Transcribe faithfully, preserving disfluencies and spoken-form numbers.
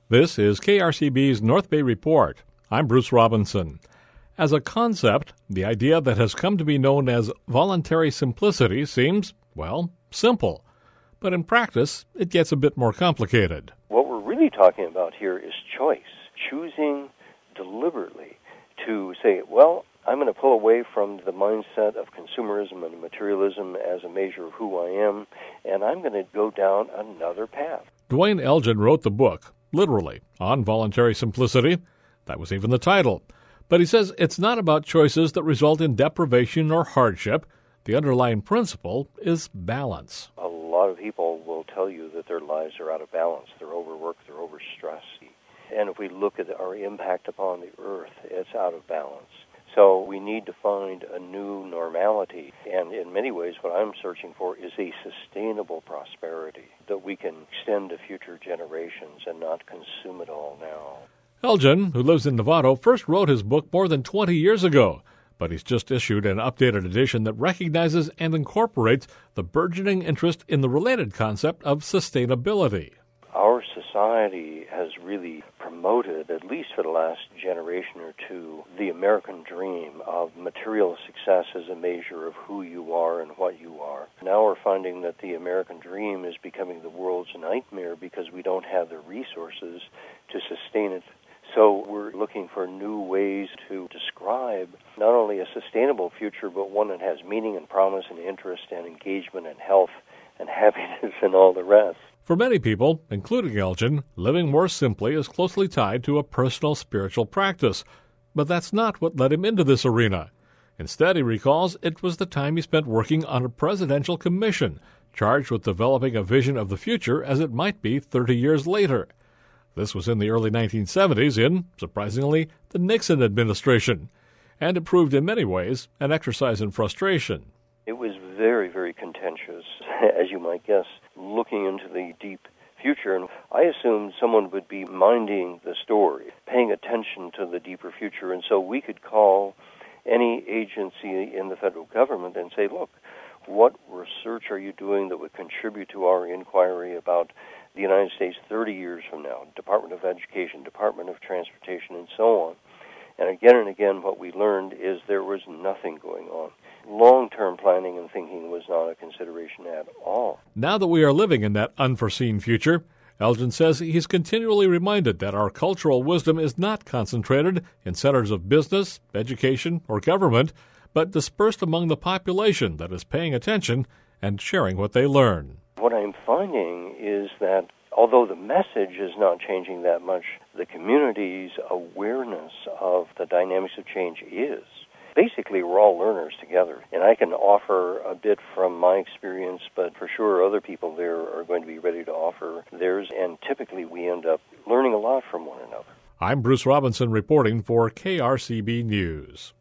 This is K R C B's North Bay Report. I'm Bruce Robinson. As a concept, the idea that has come to be known as voluntary simplicity seems, well, simple. But in practice, it gets a bit more complicated. What we're really talking about here is choice, choosing deliberately to say, well, I'm going to pull away from the mindset of consumerism and materialism as a measure of who I am, and I'm going to go down another path. Dwayne Elgin wrote the book, literally, on voluntary simplicity. That was even the title. But he says it's not about choices that result in deprivation or hardship. The underlying principle is balance. A lot of people will tell you that their lives are out of balance. They're overworked, they're overstressed. And if we look at our impact upon the earth, it's out of balance. So we need to find a new normality. And in many ways, what I'm searching for is a sustainable prosperity that we can extend to future generations and not consume it all now. Elgin, who lives in Novato, first wrote his book more than twenty years ago, but he's just issued an updated edition that recognizes and incorporates the burgeoning interest in the related concept of sustainability. Our society has really promoted, at least for the last generation or two, the American dream of material success as a measure of who you are and what you are. Now we're finding that the American dream is becoming the world's nightmare because we don't have the resources to sustain it. So we're looking for new ways to describe not only a sustainable future, but one that has meaning and promise and interest and engagement and health and happiness and all the rest. For many people, including Elgin, living more simply is closely tied to a personal spiritual practice. But that's not what led him into this arena. Instead, he recalls it was the time he spent working on a presidential commission, charged with developing a vision of the future as it might be thirty years later. This was in the early nineteen seventies in, surprisingly, the Nixon administration. And it proved in many ways an exercise in frustration. It was very, very contentious, as you might guess, looking into the deep future. And I assumed someone would be minding the story, paying attention to the deeper future. And so we could call any agency in the federal government and say, look, what research are you doing that would contribute to our inquiry about the United States thirty years from now? Department of Education, Department of Transportation, and so on. And again and again, what we learned is there was nothing going on. Long-term planning and thinking was not a consideration at all. Now that we are living in that unforeseen future, Elgin says he's continually reminded that our cultural wisdom is not concentrated in centers of business, education, or government, but dispersed among the population that is paying attention and sharing what they learn. What I'm finding is that although the message is not changing that much, the community's awareness of the dynamics of change is. Basically, we're all learners together, and I can offer a bit from my experience, but for sure other people there are going to be ready to offer theirs, and typically we end up learning a lot from one another. I'm Bruce Robinson reporting for K R C B News.